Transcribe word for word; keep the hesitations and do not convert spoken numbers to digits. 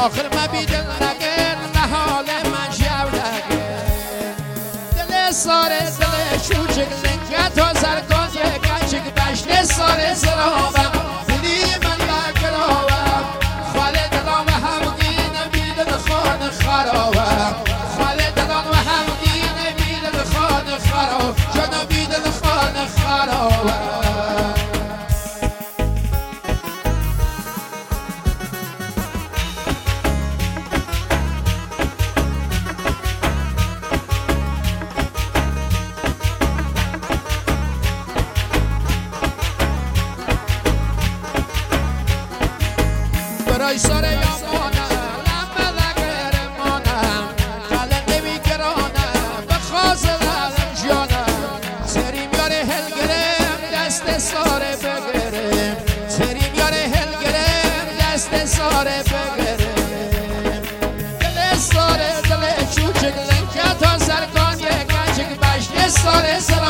آخر ما بیدل نگر نحال من جولگر دل ساره دل شوچک لنگه تا زرگان یکا چک بشن ساره زرابم دلی من بکرابم خاله دلان و همگین بیدل خان خرابم خاله دلان و همگین بیدل خان خراب جانا بیدل خان خرابم برای سر یامانم لمه لگر مانم کلنده بی گرانم بخواست لالم جانم سریم یاره هل گرم دست ساره بگرم سریم یاره هل گرم دست ساره بگرم دل ساره دل چوچک لنکه تا زرگان یک گنجک بشن ساره ساره